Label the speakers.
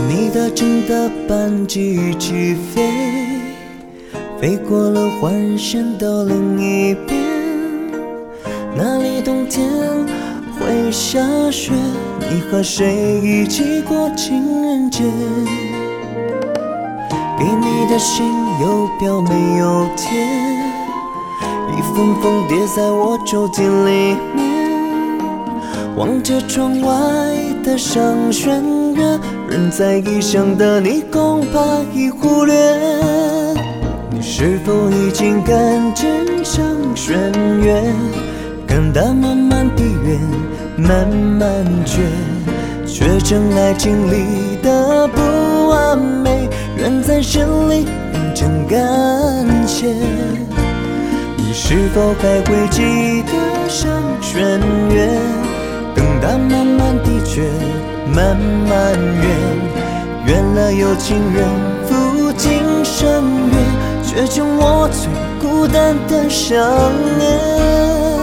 Speaker 1: 你的真的班机起飞，飞过了环线到另一边，那里冬天会下雪，你和谁一起过情人节？给你的信有标没有贴，一封封叠在我抽屉里面，望着窗外的上弦月，人在异乡的你恐怕已忽略。你是否已经看见上弦月，看它慢慢递减，慢慢却成爱情里的不完美，愿在心里变成感谢。你是否还会记得上弦月，等它慢慢递减，慢慢远了有情人赴今生约，却成我最孤单的想念。